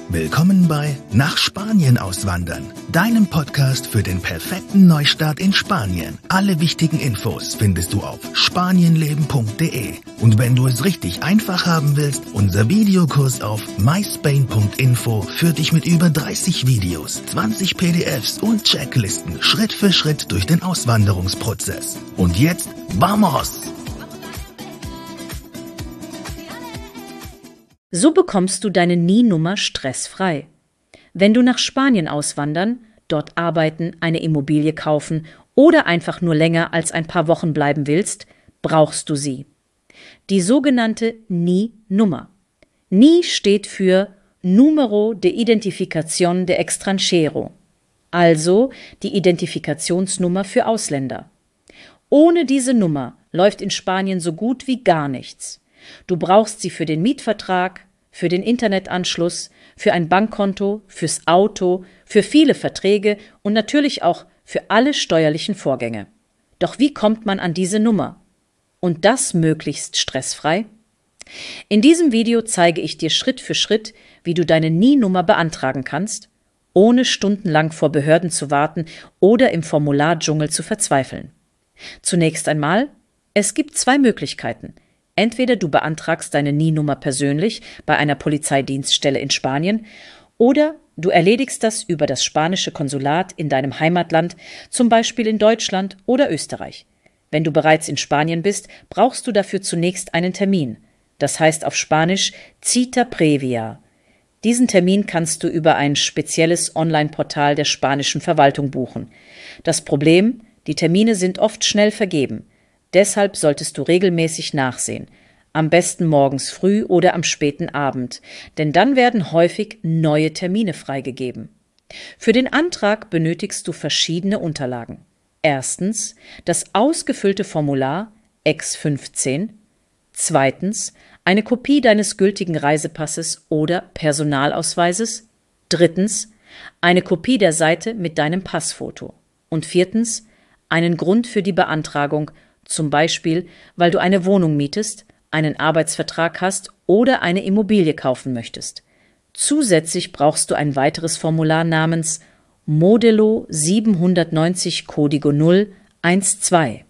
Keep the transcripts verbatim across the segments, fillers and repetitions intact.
Willkommen bei Nach Spanien auswandern, deinem Podcast für den perfekten Neustart in Spanien. Alle wichtigen Infos findest du auf spanienleben punkt de. Und wenn du es richtig einfach haben willst, unser Videokurs auf my spain punkt info führt dich mit über dreißig Videos, zwanzig P D Fs und Checklisten Schritt für Schritt durch den Auswanderungsprozess. Und jetzt, vamos! So bekommst du deine N I E-Nummer stressfrei. Wenn du nach Spanien auswandern, dort arbeiten, eine Immobilie kaufen oder einfach nur länger als ein paar Wochen bleiben willst, brauchst du sie. Die sogenannte N I E-Nummer. N I E steht für Número de Identificación de Extranjero, also die Identifikationsnummer für Ausländer. Ohne diese Nummer läuft in Spanien so gut wie gar nichts. Du brauchst sie für den Mietvertrag, für den Internetanschluss, für ein Bankkonto, fürs Auto, für viele Verträge und natürlich auch für alle steuerlichen Vorgänge. Doch wie kommt man an diese Nummer? Und das möglichst stressfrei? In diesem Video zeige ich dir Schritt für Schritt, wie du deine N I E-Nummer beantragen kannst, ohne stundenlang vor Behörden zu warten oder im Formulardschungel zu verzweifeln. Zunächst einmal, es gibt zwei Möglichkeiten. Entweder du beantragst deine N I E-Nummer persönlich bei einer Polizeidienststelle in Spanien oder du erledigst das über das spanische Konsulat in deinem Heimatland, zum Beispiel in Deutschland oder Österreich. Wenn du bereits in Spanien bist, brauchst du dafür zunächst einen Termin. Das heißt auf Spanisch Cita previa. Diesen Termin kannst du über ein spezielles Online-Portal der spanischen Verwaltung buchen. Das Problem: die Termine sind oft schnell vergeben. Deshalb solltest du regelmäßig nachsehen, am besten morgens früh oder am späten Abend, denn dann werden häufig neue Termine freigegeben. Für den Antrag benötigst du verschiedene Unterlagen. Erstens das ausgefüllte Formular X fünfzehn, zweitens eine Kopie deines gültigen Reisepasses oder Personalausweises, drittens eine Kopie der Seite mit deinem Passfoto und viertens einen Grund für die Beantragung, zum Beispiel, weil du eine Wohnung mietest, einen Arbeitsvertrag hast oder eine Immobilie kaufen möchtest. Zusätzlich brauchst du ein weiteres Formular namens Modelo siebenhundertneunzig Código null eins zwei.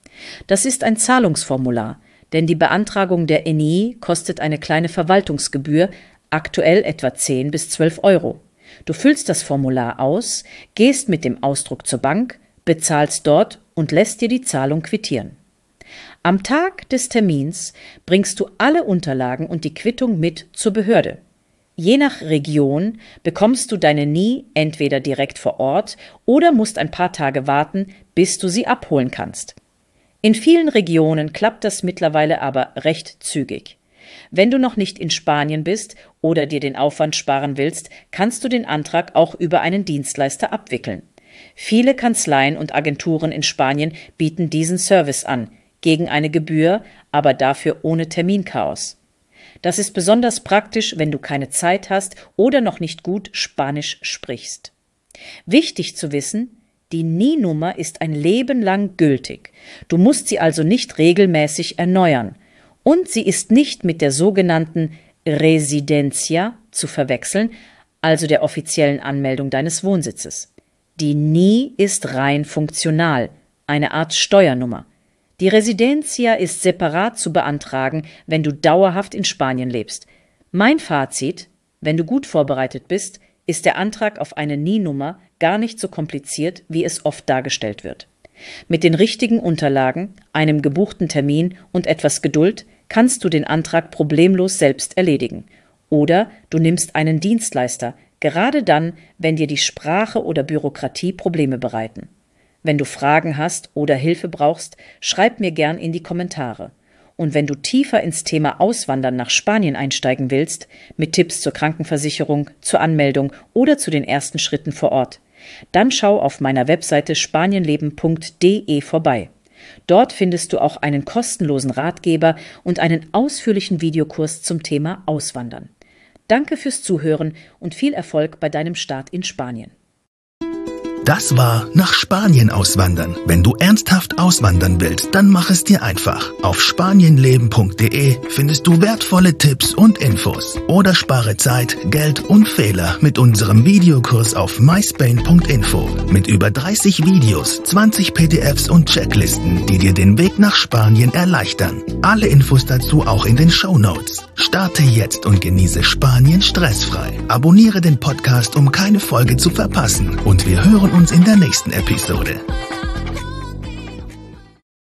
Das ist ein Zahlungsformular, denn die Beantragung der N I E kostet eine kleine Verwaltungsgebühr, aktuell etwa zehn bis zwölf Euro. Du füllst das Formular aus, gehst mit dem Ausdruck zur Bank, bezahlst dort und lässt dir die Zahlung quittieren. Am Tag des Termins bringst du alle Unterlagen und die Quittung mit zur Behörde. Je nach Region bekommst du deine N I E entweder direkt vor Ort oder musst ein paar Tage warten, bis du sie abholen kannst. In vielen Regionen klappt das mittlerweile aber recht zügig. Wenn du noch nicht in Spanien bist oder dir den Aufwand sparen willst, kannst du den Antrag auch über einen Dienstleister abwickeln. Viele Kanzleien und Agenturen in Spanien bieten diesen Service an, gegen eine Gebühr, aber dafür ohne Terminchaos. Das ist besonders praktisch, wenn du keine Zeit hast oder noch nicht gut Spanisch sprichst. Wichtig zu wissen: die N I E-Nummer ist ein Leben lang gültig. Du musst sie also nicht regelmäßig erneuern. Und sie ist nicht mit der sogenannten Residencia zu verwechseln, also der offiziellen Anmeldung deines Wohnsitzes. Die N I E ist rein funktional, eine Art Steuernummer. Die Residencia ist separat zu beantragen, wenn du dauerhaft in Spanien lebst. Mein Fazit: wenn du gut vorbereitet bist, ist der Antrag auf eine N I E-Nummer gar nicht so kompliziert, wie es oft dargestellt wird. Mit den richtigen Unterlagen, einem gebuchten Termin und etwas Geduld kannst du den Antrag problemlos selbst erledigen. Oder du nimmst einen Dienstleister, gerade dann, wenn dir die Sprache oder Bürokratie Probleme bereiten. Wenn du Fragen hast oder Hilfe brauchst, schreib mir gern in die Kommentare. Und wenn du tiefer ins Thema Auswandern nach Spanien einsteigen willst, mit Tipps zur Krankenversicherung, zur Anmeldung oder zu den ersten Schritten vor Ort, dann schau auf meiner Webseite spanienleben punkt de vorbei. Dort findest du auch einen kostenlosen Ratgeber und einen ausführlichen Videokurs zum Thema Auswandern. Danke fürs Zuhören und viel Erfolg bei deinem Start in Spanien. Das war Nach Spanien auswandern. Wenn du ernsthaft auswandern willst, dann mach es dir einfach. Auf spanienleben punkt de findest du wertvolle Tipps und Infos. Oder spare Zeit, Geld und Fehler mit unserem Videokurs auf myspain punkt info. Mit über dreißig Videos, zwanzig P D Fs und Checklisten, die dir den Weg nach Spanien erleichtern. Alle Infos dazu auch in den Shownotes. Starte jetzt und genieße Spanien stressfrei. Abonniere den Podcast, um keine Folge zu verpassen. Und wir hören uns in der nächsten Episode.